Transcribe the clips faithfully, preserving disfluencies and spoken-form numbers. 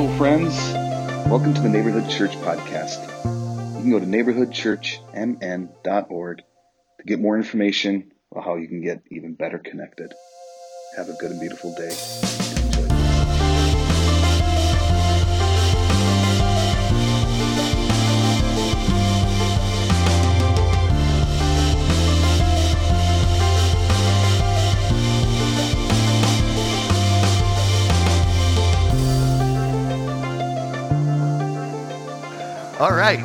Hello, friends. Welcome to the Neighborhood Church Podcast. You can go to neighborhood church m n dot org to get more information on how you can get even better connected. Have a good and beautiful day. And enjoy. All right,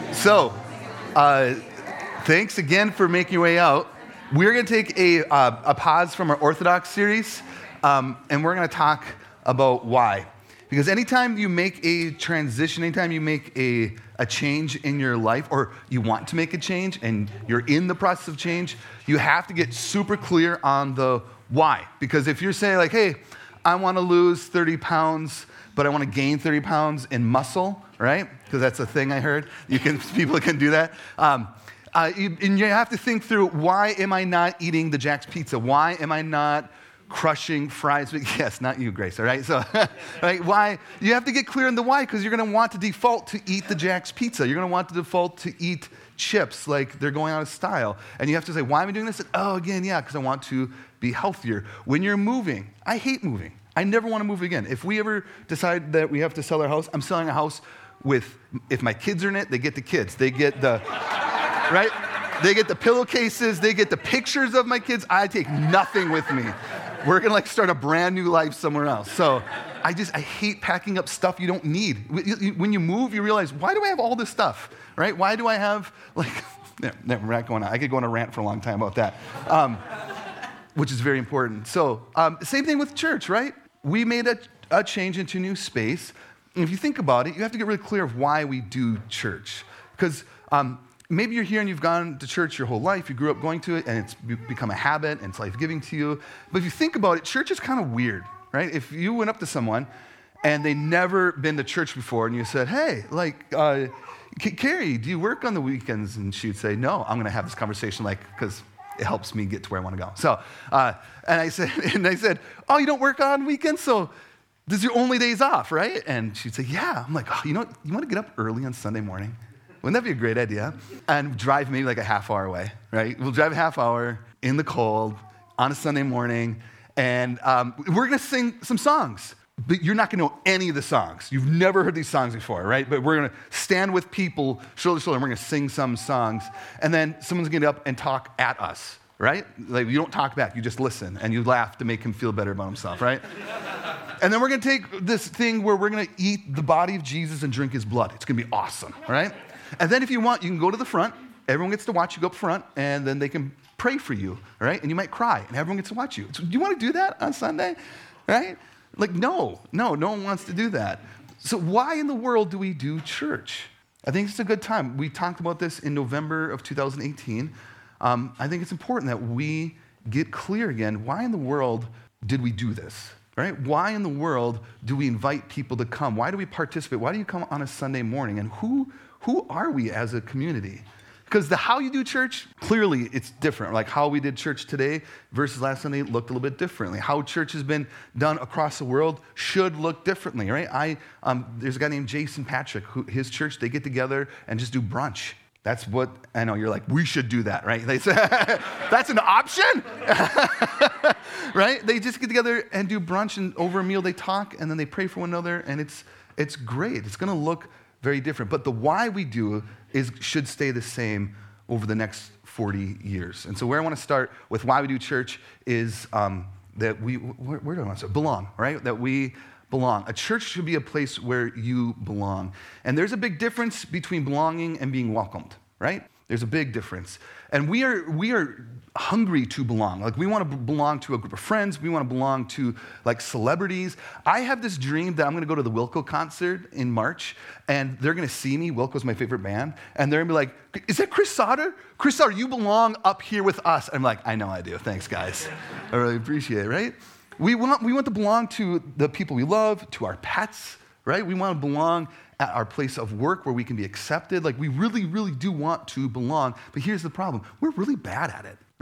so uh, thanks again for making your way out. We're going to take a, uh, a pause from our Orthodox series, um, and we're going to talk about why. Because anytime you make a transition, anytime you make a, a change in your life, or you want to make a change, and you're in the process of change, you have to get super clear on the why. Because if you're saying like, hey, I want to lose thirty pounds, but I want to gain thirty pounds in muscle, right? Because that's a thing I heard. You can people can do that. Um, uh, you, and you have to think through, why am I not eating the Jack's Pizza? Why am I not crushing fries? Yes, not you, Grace, all right? So, right, why? You have to get clear on the why, because you're going to want to default to eat the Jack's Pizza. You're going to want to default to eat chips like they're going out of style. And you have to say, why am I doing this? Oh, again, yeah, because I want to be healthier. When you're moving, I hate moving. I never want to move again. If we ever decide that we have to sell our house, I'm selling a house with, if my kids are in it, they get the kids. They get the, right? They get the pillowcases. They get the pictures of my kids. I take nothing with me. We're going to like start a brand new life somewhere else. So I just, I hate packing up stuff you don't need. When you move, you realize, why do I have all this stuff, right? Why do I have, like, never, we're not going on. I could go on a rant for a long time about that. Um, which is very important. So um, same thing with church, right? We made a, a change into new space. And if you think about it, you have to get really clear of why we do church. Because um, maybe you're here and you've gone to church your whole life, you grew up going to it, and it's become a habit, and it's life-giving to you. But if you think about it, church is kind of weird, right? If you went up to someone and they never been to church before, and you said, hey, like, uh, Carrie, do you work on the weekends? And she'd say, no, I'm going to have this conversation, like, because it helps me get to where I want to go. So, uh, and I said, and I said, oh, you don't work on weekends, so this is your only days off, right? And she'd say, yeah. I'm like, oh, you know, you want to get up early on Sunday morning? Wouldn't that be a great idea? And drive maybe like a half hour away, right? We'll drive a half hour in the cold on a Sunday morning, and um, we're going to sing some songs. But you're not going to know any of the songs. You've never heard these songs before, right? But we're going to stand with people shoulder to shoulder, and we're going to sing some songs. And then someone's going to get up and talk at us, right? Like, you don't talk back. You just listen, and you laugh to make him feel better about himself, right? And then we're going to take this thing where we're going to eat the body of Jesus and drink his blood. It's going to be awesome, right? And then if you want, you can go to the front. Everyone gets to watch you go up front, and then they can pray for you, right? And you might cry, and everyone gets to watch you. So, do you want to do that on Sunday, right? Like, no, no, no one wants to do that. So why in the world do we do church? I think it's a good time. We talked about this in November of two thousand eighteen. Um, I think it's important that we get clear again, why in the world did we do this, right? Why in the world do we invite people to come? Why do we participate? Why do you come on a Sunday morning? And who, who are we as a community? Because the how you do church, clearly it's different. Like how we did church today versus last Sunday looked a little bit differently. How church has been done across the world should look differently, right? I um, there's a guy named Jason Patrick, who his church, they get together and just do brunch. That's what, I know, you're like, we should do that, right? They say, that's an option? Right? They just get together and do brunch, and over a meal they talk, and then they pray for one another, and it's it's great. It's going to look very different. But the why we do is should stay the same over the next forty years. And so where I want to start with why we do church is um, that we, where, where do I want to start? Belong, right? That we belong. A church should be a place where you belong. And there's a big difference between belonging and being welcomed, right? There's a big difference. And we are we are hungry to belong. Like, we want to belong to a group of friends. We want to belong to, like, celebrities. I have this dream that I'm going to go to the Wilco concert in March, and they're going to see me. Wilco's my favorite band. And they're going to be like, is that Chris Sauter? Chris Sauter, you belong up here with us. And I'm like, I know I do. Thanks, guys. I really appreciate it, right? We want, we want to belong to the people we love, to our pets, right? We want to belong at our place of work where we can be accepted. Like, we really, really do want to belong. But here's the problem. We're really bad at it, right?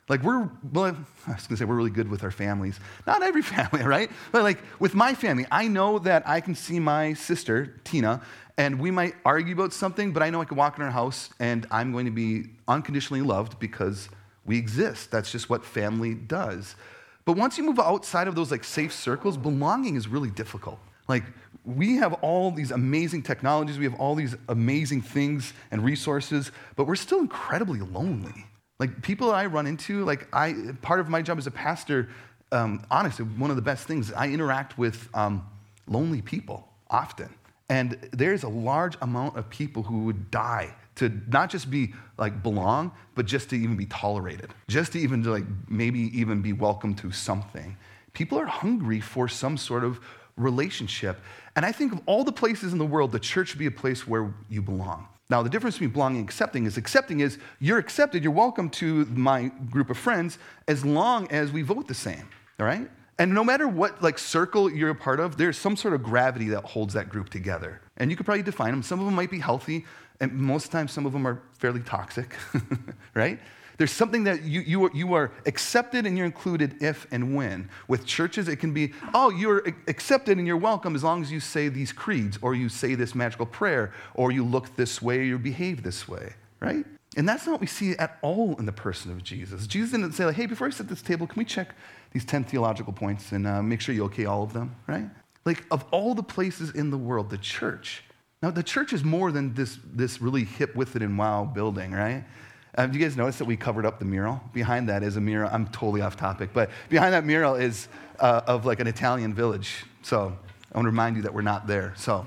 Like we're, well, I was gonna say we're really good with our families. Not every family, right? But like with my family, I know that I can see my sister, Tina, and we might argue about something, but I know I can walk in our house and I'm going to be unconditionally loved because we exist. That's just what family does. But once you move outside of those like safe circles, belonging is really difficult. Like we have all these amazing technologies, we have all these amazing things and resources, but we're still incredibly lonely. Like people that I run into, like I, part of my job as a pastor, um, honestly, one of the best things, I interact with um, lonely people often. And there's a large amount of people who would die to not just be like belong, but just to even be tolerated, just to even to like maybe even be welcome to something. People are hungry for some sort of relationship. And I think of all the places in the world, the church should be a place where you belong. Now, the difference between belonging and accepting is accepting is you're accepted, you're welcome to my group of friends as long as we vote the same, all right? And no matter what like circle you're a part of, there's some sort of gravity that holds that group together. And you could probably define them. Some of them might be healthy, and most of the time some of them are fairly toxic, right? There's something that you, you, are, you are accepted and you're included if and when. With churches, it can be, oh, you're accepted and you're welcome as long as you say these creeds, or you say this magical prayer, or you look this way, or you behave this way, right? And that's not what we see at all in the person of Jesus. Jesus didn't say, like, hey, before I sit at this table, can we check these ten theological points and uh, make sure you okay all of them, right? Like, of all the places in the world, the church. Now, the church is more than this, this really hip, with it, and wow building, right? Uh, do you guys notice that we covered up the mural? Behind that is a mural. I'm totally off topic, but behind that mural is uh, of like an Italian village. So I want to remind you that we're not there. So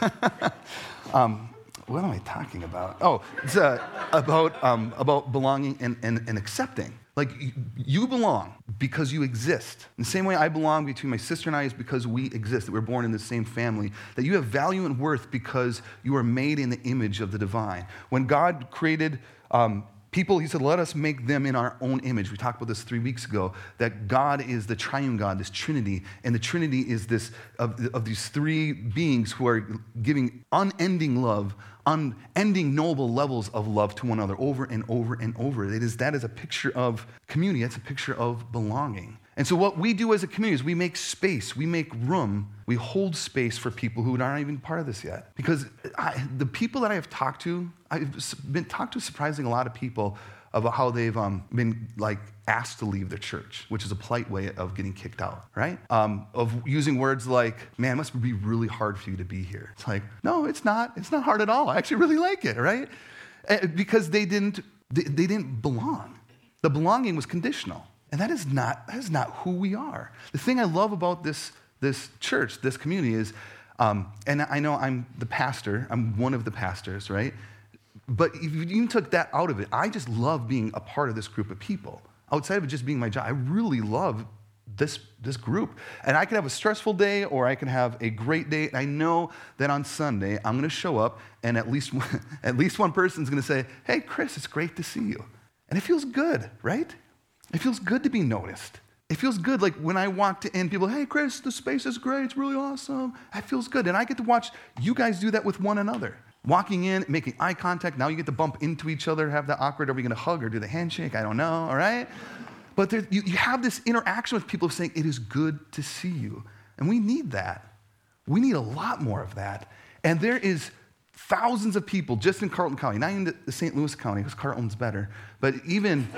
um, what am I talking about? Oh, it's uh, about um, about belonging and, and, and accepting. Like you, you belong because you exist. In the same way I belong between my sister and I is because we exist, that we're born in the same family, that you have value and worth because you are made in the image of the divine. When God created um, people, he said, let us make them in our own image. We talked about this three weeks ago, that God is the triune God, this Trinity, and the Trinity is this, of, of these three beings who are giving unending love, unending noble levels of love to one another over and over and over. It is, that is a picture of community. That's a picture of belonging. And so what we do as a community is we make space, we make room, we hold space for people who aren't even part of this yet. Because I, the people that I have talked to, I've been talked to surprisingly a lot of people about how they've um, been like asked to leave their church, which is a polite way of getting kicked out, right? Um, of using words like, man, it must be really hard for you to be here. It's like, no, it's not. It's not hard at all. I actually really like it, right? Because they didn't, they, they didn't belong. The belonging was conditional. And that is not that is not who we are. The thing I love about this, this church, this community is, um, and I know I'm the pastor, I'm one of the pastors, right? But if you even took that out of it, I just love being a part of this group of people. Outside of it just being my job, I really love this, this group. And I can have a stressful day or I can have a great day. And I know that on Sunday, I'm going to show up and at least, at least one person's going to say, hey, Chris, it's great to see you. And it feels good, right? It feels good to be noticed. It feels good, like when I walked in, people, hey, Chris, the space is great. It's really awesome. That feels good. And I get to watch you guys do that with one another. Walking in, making eye contact. Now you get to bump into each other, have that awkward, are we going to hug or do the handshake? I don't know, all right? But there, you, you have this interaction with people saying, it is good to see you. And we need that. We need a lot more of that. And there is thousands of people just in Carleton County, not even the Saint Louis County, because Carleton's better, but even,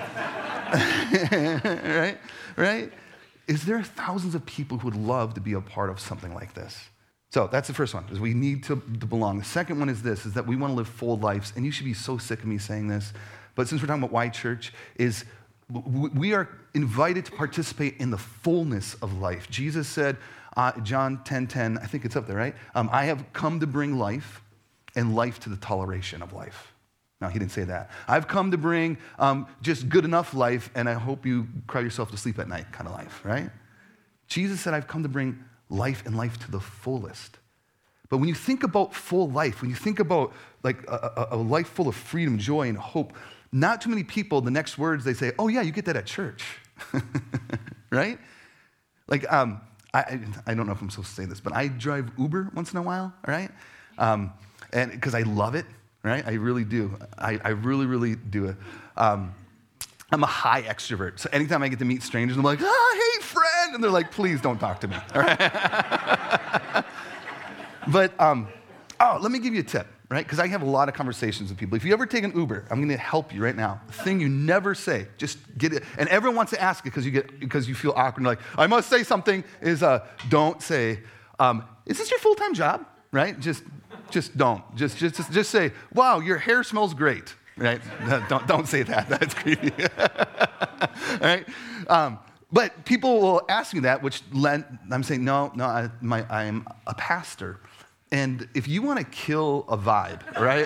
right, right? Is there thousands of people who would love to be a part of something like this? So that's the first one, is we need to, to belong. The second one is this, is that we want to live full lives, and you should be so sick of me saying this, but since we're talking about why church, is we are invited to participate in the fullness of life. Jesus said, uh, John ten ten, I think it's up there, right? Um, I have come to bring life, and life to the toleration of life. No, he didn't say that. I've come to bring um, just good enough life, and I hope you cry yourself to sleep at night kind of life, right? Jesus said, I've come to bring life and life to the fullest. But when you think about full life, when you think about like a, a, a life full of freedom, joy, and hope, not too many people, the next words they say, oh yeah, you get that at church, right? Like, um, I, I don't know if I'm supposed to say this, but I drive Uber once in a while, all right? Um, and because I love it, right? I really do. I, I really, really do it. Um, I'm a high extrovert. So anytime I get to meet strangers, I'm like, ah, hey, friend. And they're like, please don't talk to me. All right? But, um, oh, let me give you a tip, right? Because I have a lot of conversations with people. If you ever take an Uber, I'm going to help you right now. The thing you never say, just get it. And everyone wants to ask it because you get because you feel awkward. Like, I must say something. Is uh, don't say, um, is this your full-time job? Right? Just, just don't. Just, just, just say, wow, your hair smells great. Right? don't, don't say that. That's creepy. All right? Um, but people will ask me that, which lend, I'm saying, no, no, I, my, I'm a pastor. And if you want to kill a vibe, right?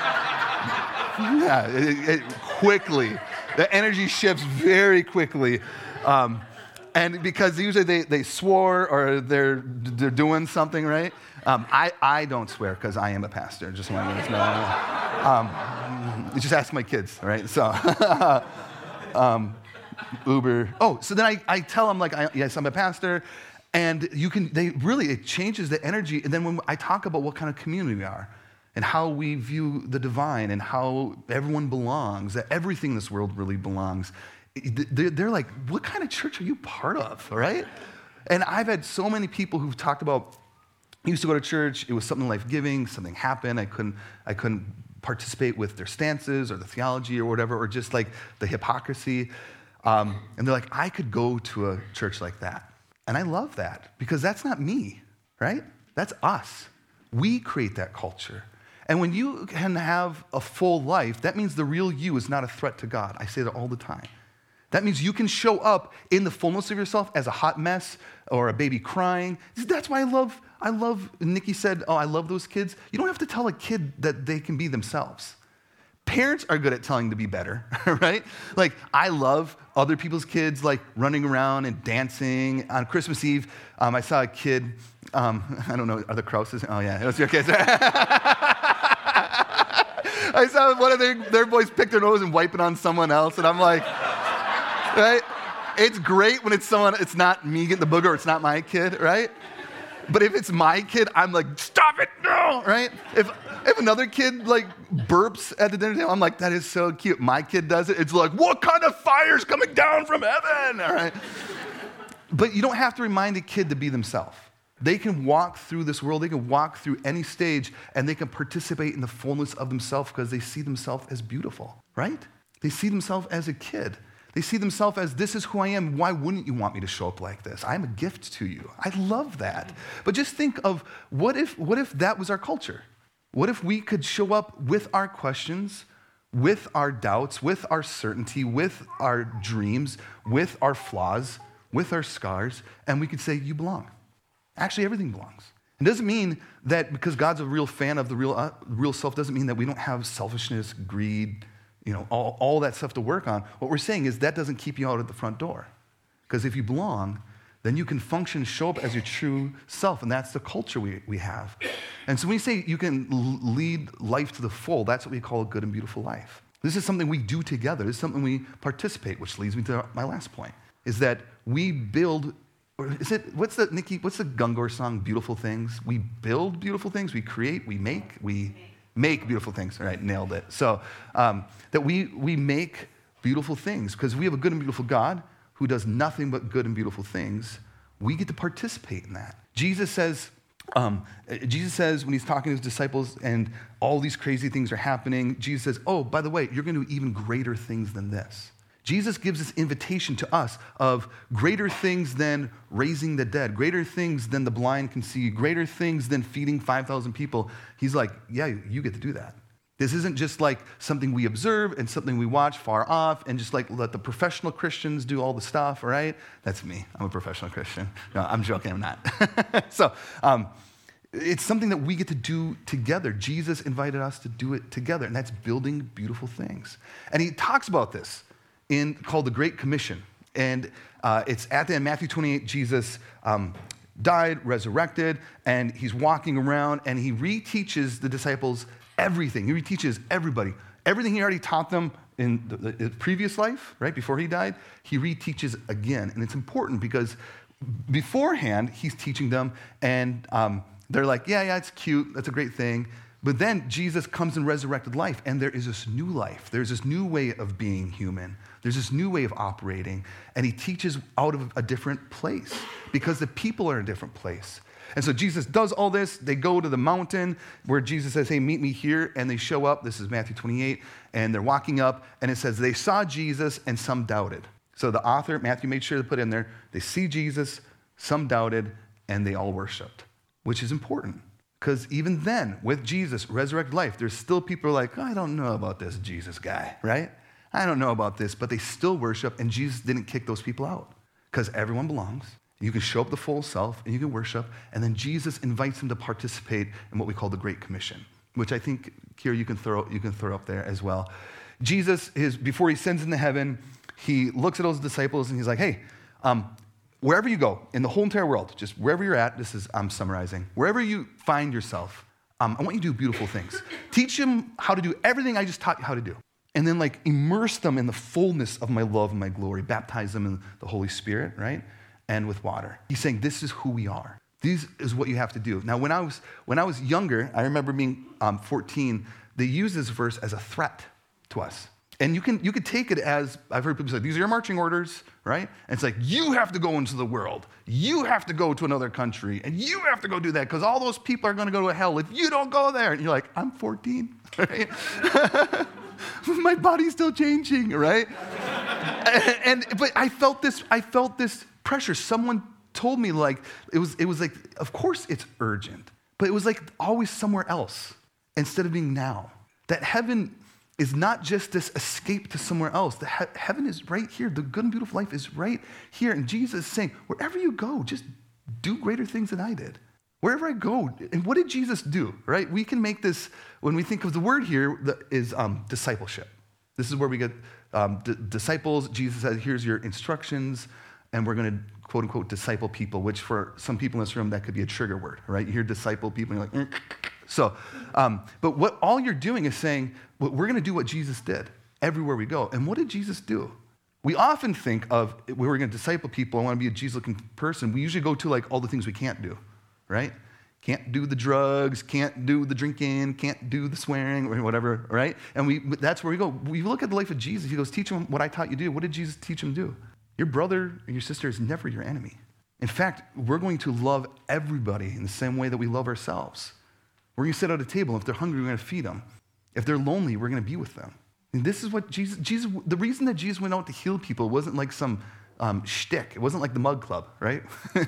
yeah, it, it, quickly. The energy shifts very quickly. Um, and because usually they, they swore or they're, they're doing something, right? Um, I, I don't swear because I am a pastor. Just want to know. Um, just ask my kids, right? So, um, Uber. Oh, so then I, I tell them, like, I, yes, I'm a pastor. And you can, they really, it changes the energy. And then when I talk about what kind of community we are and how we view the divine and how everyone belongs, that everything in this world really belongs, they're like, what kind of church are you part of, right? And I've had so many people who've talked about, I used to go to church, it was something life-giving, something happened, I couldn't, I couldn't participate with their stances or the theology or whatever, or just like the hypocrisy. Um, and they're like, I could go to a church like that. And I love that because that's not me, right? That's us. We create that culture. And when you can have a full life, that means the real you is not a threat to God. I say that all the time. That means you can show up in the fullness of yourself as a hot mess or a baby crying. That's why I love, I love, Nikki said, oh, I love those kids. You don't have to tell a kid that they can be themselves. Parents are good at telling to be better, right? Like, I love other people's kids, like, running around and dancing. On Christmas Eve, um, I saw a kid, um, I don't know, are the Krauses? Oh, yeah, it was your kids. I saw one of their, their boys pick their nose and wipe it on someone else, and I'm like, right? It's great when it's someone, it's not me getting the booger, or it's not my kid, right? But if it's my kid, I'm like, stop it, no, right? If if another kid like burps at the dinner table, I'm like, that is so cute. My kid does it, it's like, what kind of fire's coming down from heaven, all right? But you don't have to remind a kid to be themselves. They can walk through this world, they can walk through any stage, and they can participate in the fullness of themselves because they see themselves as beautiful, right? They see themselves as a kid. They see themselves as, this is who I am. Why wouldn't you want me to show up like this? I'm a gift to you. I love that. But just think of, what if, what if that was our culture? What if we could show up with our questions, with our doubts, with our certainty, with our dreams, with our flaws, with our scars, and we could say, you belong. Actually, everything belongs. It doesn't mean that because God's a real fan of the real, uh, real self, doesn't mean that we don't have selfishness, greed, you know, all, all that stuff to work on. What we're saying is that doesn't keep you out at the front door. Because if you belong, then you can function, show up as your true self, and that's the culture we, we have. And so when we say you can l- lead life to the full, that's what we call a good and beautiful life. This is something we do together. This is something we participate, which leads me to my last point, is that we build, or is it, what's the, Nikki, what's the Gungor song, Beautiful Things? We build beautiful things, we create, we make, we make beautiful things. All right, nailed it. So um, that we we make beautiful things because we have a good and beautiful God who does nothing but good and beautiful things. We get to participate in that. Jesus says, um, Jesus says when he's talking to his disciples and all these crazy things are happening, Jesus says, oh, by the way, you're going to do even greater things than this. Jesus gives this invitation to us of greater things than raising the dead, greater things than the blind can see, greater things than feeding five thousand people. He's like, yeah, you get to do that. This isn't just like something we observe and something we watch far off and just like let the professional Christians do all the stuff, all right? That's me. I'm a professional Christian. No, I'm joking, I'm not. so um, it's something that we get to do together. Jesus invited us to do it together, and that's building beautiful things. And he talks about this in called the Great Commission. And uh, it's at the end, Matthew twenty-eight, Jesus um, died, resurrected, and he's walking around, and he reteaches the disciples everything. He reteaches everybody. Everything he already taught them in the, the previous life, right, before he died, he reteaches again. And it's important because beforehand, he's teaching them, and um, they're like, yeah, yeah, it's cute, that's a great thing. But then Jesus comes in resurrected life, and there is this new life. There's this new way of being human. There's this new way of operating, and he teaches out of a different place because the people are in a different place. And so Jesus does all this. They go to the mountain where Jesus says, hey, meet me here, and they show up. This is Matthew twenty-eight, and they're walking up, and it says they saw Jesus, and some doubted. So the author, Matthew, made sure to put in there, they see Jesus, some doubted, and they all worshiped, which is important. Because even then, with Jesus, resurrected life, there's still people who are like, oh, I don't know about this Jesus guy, right? I don't know about this, but they still worship, and Jesus didn't kick those people out because everyone belongs. You can show up the full self, and you can worship, and then Jesus invites them to participate in what we call the Great Commission, which I think, Kira, you can throw, you can throw up there as well. Jesus, is before he sends into heaven, he looks at those disciples, and he's like, hey, um, wherever you go, in the whole entire world, just wherever you're at, this is, I'm summarizing, wherever you find yourself, um, I want you to do beautiful things. Teach them how to do everything I just taught you how to do. And then like immerse them in the fullness of my love and my glory. Baptize them in the Holy Spirit, right? And with water. He's saying, this is who we are. This is what you have to do. Now, when I was when I was younger, I remember being um, fourteen, they used this verse as a threat to us. And you can you could take it as, I've heard people say, these are your marching orders, right? And it's like, you have to go into the world. You have to go to another country. And you have to go do that because all those people are going to go to hell if you don't go there. And you're like, I'm fourteen, right? My body's still changing, right? and, and But I felt this, I felt this pressure. Someone told me like, it was, it was like, of course it's urgent. But it was like always somewhere else instead of being now. That heaven is not just this escape to somewhere else. The he- heaven is right here. The good and beautiful life is right here. And Jesus is saying, wherever you go, just do greater things than I did. Wherever I go. And what did Jesus do, right? We can make this, when we think of the word here, the, is um, discipleship. This is where we get um, d- disciples. Jesus says, here's your instructions, and we're going to, quote unquote, disciple people, which for some people in this room, that could be a trigger word, right? You hear disciple people, and you're like, mm. So, um, but what all you're doing is saying, well, we're going to do what Jesus did everywhere we go. And what did Jesus do? We often think of, we were going to disciple people, I want to be a Jesus-looking person. We usually go to like all the things we can't do, right? Can't do the drugs, can't do the drinking, can't do the swearing, or whatever, right? And we that's where we go. We look at the life of Jesus. He goes, teach them what I taught you to do. What did Jesus teach him to do? Your brother and your sister is never your enemy. In fact, we're going to love everybody in the same way that we love ourselves. We're going to sit at a table. If they're hungry, we're going to feed them. If they're lonely, we're going to be with them. And this is what Jesus, Jesus, the reason that Jesus went out to heal people wasn't like some um, shtick. It wasn't like the Mug Club, right?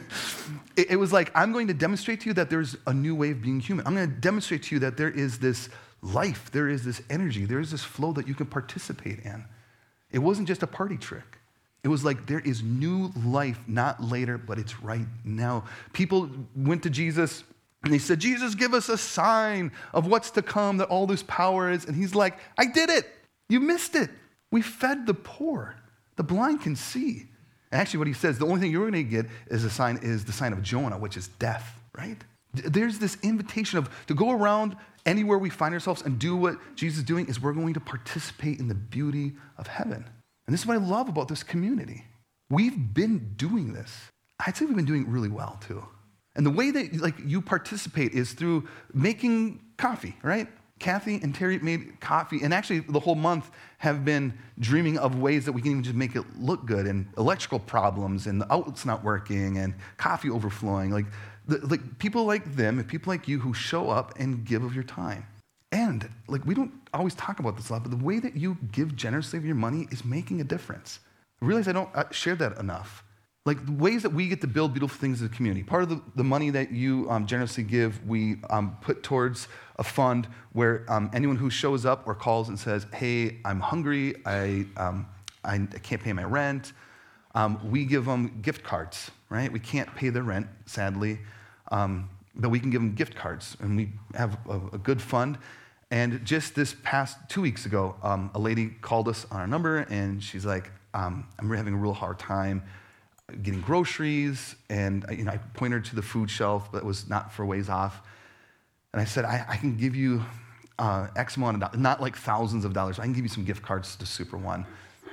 it, it was like, I'm going to demonstrate to you that there's a new way of being human. I'm going to demonstrate to you that there is this life, there is this energy, there is this flow that you can participate in. It wasn't just a party trick. It was like there is new life, not later, but it's right now. People went to Jesus and they said, Jesus, give us a sign of what's to come, that all this power is. And he's like, I did it. You missed it. We fed the poor. The blind can see. And actually what he says, the only thing you're going to get is a sign, is the sign of Jonah, which is death, right? There's this invitation of to go around anywhere we find ourselves and do what Jesus is doing is we're going to participate in the beauty of heaven. And this is what I love about this community. We've been doing this. I'd say we've been doing it really well too. And the way that like you participate is through making coffee, right? Kathy and Terry made coffee, and actually the whole month have been dreaming of ways that we can even just make it look good, and electrical problems, and the outlet's not working, and coffee overflowing. Like, the, like people like them, and people like you who show up and give of your time. And like we don't always talk about this a lot, but the way that you give generously of your money is making a difference. I realize I don't share that enough. Like the ways that we get to build beautiful things as a community. Part of the, the money that you um, generously give, we um, put towards a fund where um, anyone who shows up or calls and says, hey, I'm hungry, I, um, I, I can't pay my rent, um, we give them gift cards, right? We can't pay their rent, sadly, um, but we can give them gift cards, and we have a, a good fund. And just this past two weeks ago, um, a lady called us on our number, and she's like, um, I'm having a real hard time getting groceries, and you know, I pointed her to the food shelf that was not for ways off. And I said, I, I can give you uh, X amount of dollars, not like thousands of dollars. I can give you some gift cards to Super One.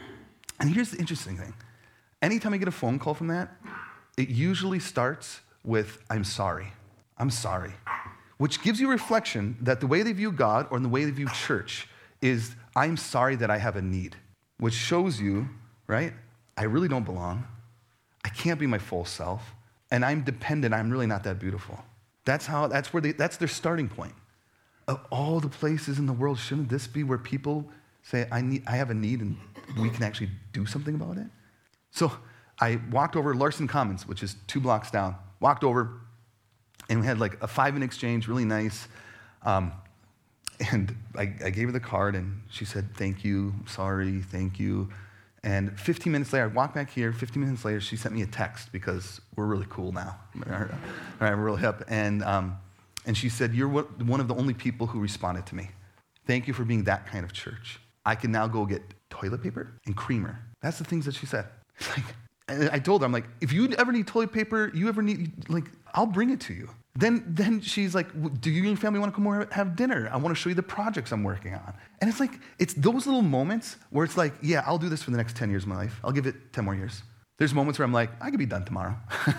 And here's the interesting thing. Anytime I get a phone call from that, it usually starts with, I'm sorry. I'm sorry. which gives you a reflection that the way they view God or in the way they view church is, I'm sorry that I have a need, which shows you, right, I really don't belong. I can't be my full self, and I'm dependent. I'm really not that beautiful. That's how, that's where they, that's their starting point. Of all the places in the world, shouldn't this be where people say, I need, I have a need, and we can actually do something about it? So I walked over Larson Commons, which is two blocks down, walked over, and we had like a five-minute exchange, really nice. Um, and I, I gave her the card, and she said, thank you, sorry, thank you. And fifteen minutes later, I walked back here. fifteen minutes later, she sent me a text because we're really cool now. All right, we're real hip. And, um, and she said, you're one of the only people who responded to me. Thank you for being that kind of church. I can now go get toilet paper and creamer. That's the things that she said. Like, and I told her, I'm like, if you ever need toilet paper, you ever need, like, I'll bring it to you. Then, then she's like, do you and your family want to come over and have dinner? I want to show you the projects I'm working on. And it's like, it's those little moments where it's like, yeah, I'll do this for the next ten years of my life. I'll give it ten more years. There's moments where I'm like, I could be done tomorrow,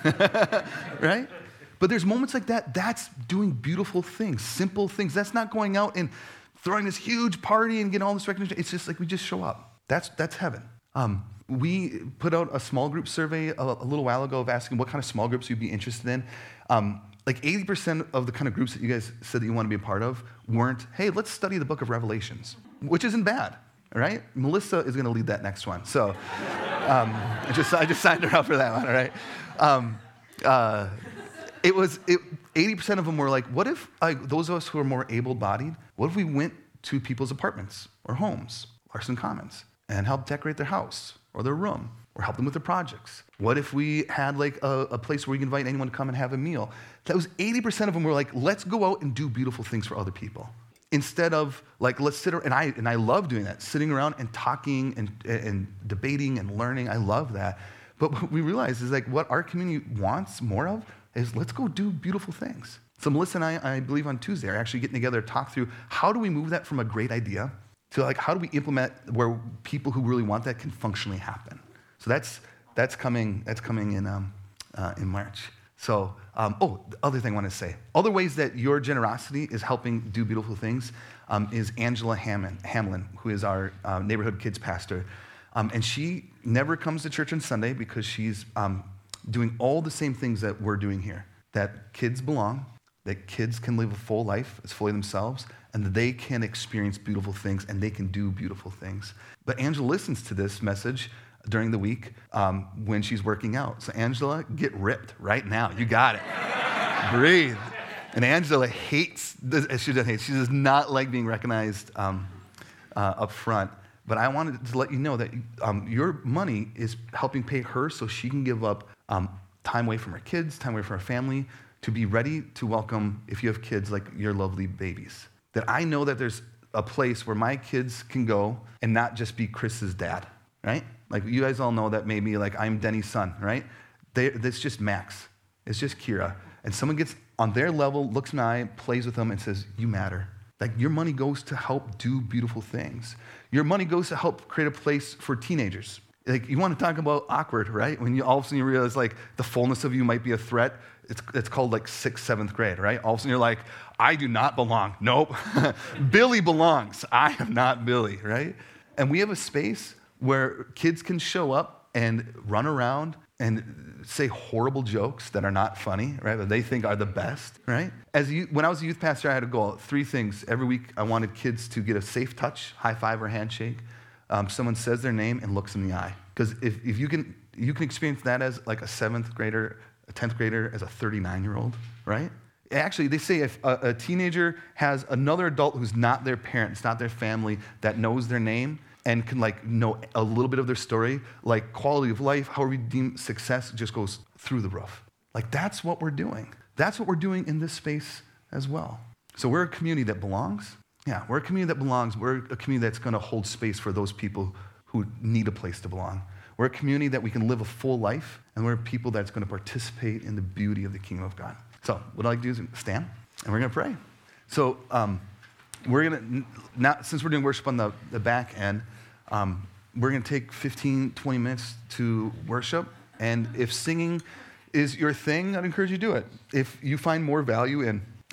right? But there's moments like that, that's doing beautiful things, simple things. That's not going out and throwing this huge party and getting all this recognition. It's just like we just show up. That's, that's heaven. Um, we put out a small group survey a, a little while ago of asking what kind of small groups you'd be interested in. Um, like eighty percent of the kind of groups that you guys said that you want to be a part of weren't, hey, let's study the book of Revelations, which isn't bad, all right? Melissa is going to lead that next one. So um, I, just, I just signed her up for that one, all right? Um, uh, it was, it, eighty percent of them were like, what if like, those of us who are more able-bodied, what if we went to people's apartments or homes, Larson Commons, and helped decorate their house or their room, or help them with their projects? What if we had like a, a place where we can invite anyone to come and have a meal? That was eighty percent of them were like, let's go out and do beautiful things for other people. Instead of like, let's sit around, and I, and I love doing that, sitting around and talking and, and debating and learning. I love that. But what we realize is like what our community wants more of is let's go do beautiful things. So Melissa and I, I believe on Tuesday, are actually getting together to talk through how do we move that from a great idea to like, how do we implement where people who really want that can functionally happen? So that's that's coming that's coming in um, uh, in March. So um, oh, the other thing I want to say, other ways that your generosity is helping do beautiful things um, is Angela Hamlin, Hamlin, who is our uh, neighborhood kids pastor, um, and she never comes to church on Sunday because she's um, doing all the same things that we're doing here. That kids belong, that kids can live a full life as fully themselves, and that they can experience beautiful things and they can do beautiful things. But Angela listens to this message during the week um, when she's working out. So Angela, get ripped right now. You got it. Breathe. And Angela hates, this, she doesn't hate, she does not like being recognized um, uh, up front. But I wanted to let you know that um, your money is helping pay her so she can give up um, time away from her kids, time away from her family, to be ready to welcome, if you have kids, like your lovely babies. That I know that there's a place where my kids can go and not just be Chris's dad, right? Like you guys all know that maybe like I'm Denny's son, right? They, it's just Max. It's just Kira. And someone gets on their level, looks in my eye, plays with them and says, you matter. Like your money goes to help do beautiful things. Your money goes to help create a place for teenagers. Like you want to talk about awkward, right? When you all of a sudden you realize like the fullness of you might be a threat. It's, it's called like sixth, seventh grade, right? All of a sudden you're like, I do not belong. Nope. Billy belongs. I am not Billy, right? And we have a space where kids can show up and run around and say horrible jokes that are not funny, right? That they think are the best, right? As you, when I was a youth pastor, I had a goal. Three things. Every week, I wanted kids to get a safe touch, high five or handshake. Um, someone says their name and looks in the eye. Because if, if you can you can experience that as like a seventh grader, a tenth grader, as a thirty-nine-year-old, right? Actually, they say if a, a teenager has another adult who's not their parent, it's not their family, that knows their name and can like know a little bit of their story, like quality of life, how we deem success, just goes through the roof. Like that's what we're doing. That's what we're doing in this space as well. So we're a community that belongs. Yeah, we're a community that belongs. We're a community that's going to hold space for those people who need a place to belong. We're a community that we can live a full life, and we're people that's going to participate in the beauty of the kingdom of God. So what I'd like to do is stand, and we're going to pray. So um, we're going to, now, since we're doing worship on the, the back end, um, we're going to take fifteen, twenty minutes to worship. And if singing is your thing, I'd encourage you to do it. If you find more value in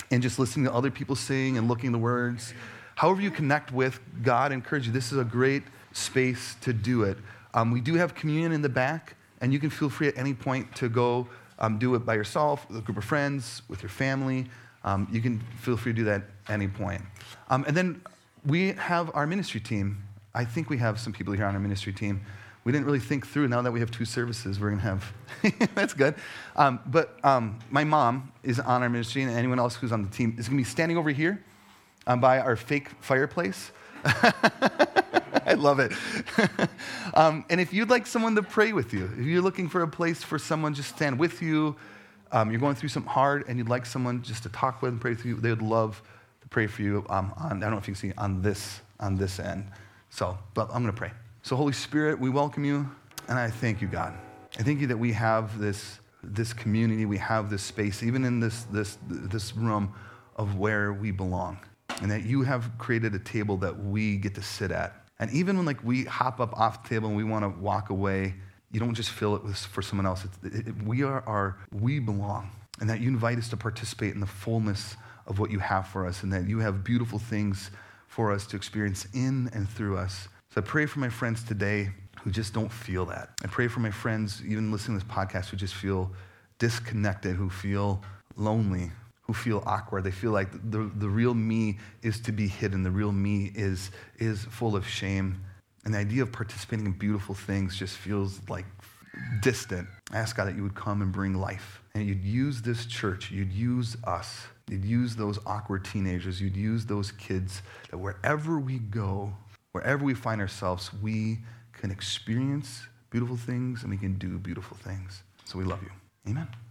and just listening to other people sing and looking at the words. However you connect with God, I encourage you, this is a great space to do it. Um, we do have communion in the back, and you can feel free at any point to go um, do it by yourself, with a group of friends, with your family. Um, you can feel free to do that at any point. Um, and then we have our ministry team. I think we have some people here on our ministry team. We didn't really think through. Now that we have two services, we're going to have, that's good. Um, but um, my mom is on our ministry, and anyone else who's on the team is going to be standing over here um, by our fake fireplace. I love it. um, and if you'd like someone to pray with you, if you're looking for a place for someone just stand with you, um, you're going through something hard, and you'd like someone just to talk with and pray with you, they would love to pray for you um, on, I don't know if you can see, on this, on this end. So, but I'm going to pray. So Holy Spirit, we welcome you, and I thank you, God. I thank you that we have this, this community, we have this space, even in this, this, this room of where we belong, and that you have created a table that we get to sit at. And even when like we hop up off the table and we want to walk away, you don't just fill it with, for someone else. It's, it, it, we are our, we belong, and that you invite us to participate in the fullness of what you have for us, and that you have beautiful things for us to experience in and through us. So I pray for my friends today who just don't feel that. I pray for my friends, even listening to this podcast, who just feel disconnected, who feel lonely, who feel awkward. They feel like the, the real me is to be hidden. The real me is, is full of shame. And the idea of participating in beautiful things just feels like distant. I ask God that you would come and bring life. And you'd use this church, you'd use us, you'd use those awkward teenagers, you'd use those kids, that wherever we go, wherever we find ourselves, we can experience beautiful things and we can do beautiful things. So we love you. Amen.